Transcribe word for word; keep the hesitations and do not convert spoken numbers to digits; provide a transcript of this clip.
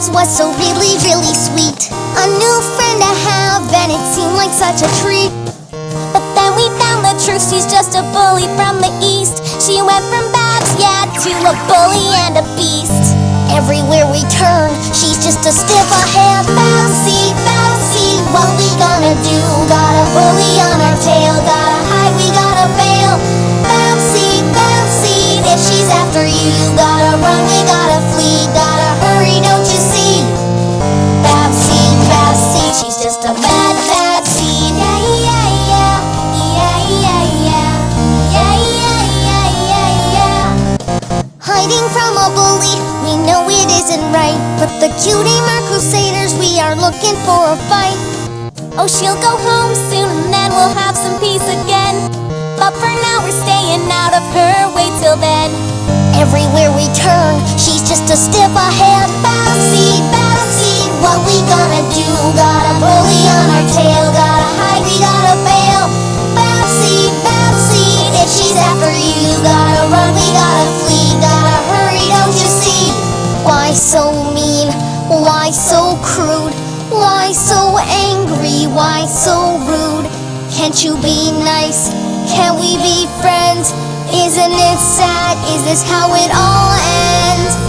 Bubbles was so really, really sweet. A new friend to have, and it seemed like such a treat. But then we found the truth, she's just a bully from the east. She went from Babs, yeah, to a bully and a beast. Everywhere we turn, she's just a stiff ahead. Bouncy, bouncy, what we gonna do? Got a bully on our tail, gotta hide, we gotta bail. Bouncy, bouncy, if she's after you, you gotta run, we gotta flee. Gotta hurry, don't you see? Bouncy, bouncy, she's just a bad, bad seed. Yeah, yeah, yeah, yeah, yeah, yeah, yeah, yeah, yeah, yeah, yeah. Hiding from a bully, we know it isn't right, but the cutie mark crusaders, we are looking for a fight. Oh, she'll go home soon and then we'll have some peace again. But for now we're staying out of her way till then. Everywhere we turn, she's just a stiff ahead. Bouncy, bouncy, what we gonna do? Got a bully on our tail, gotta hide, we gotta bail. Bouncy, bouncy, if she's after you, you gotta run, we gotta flee. Gotta hurry, don't you see? Why so mean? Why so crude? Why so angry? Why so rude? Can't you be nice? Can we be friends? Isn't it sad? Is this how it all ends?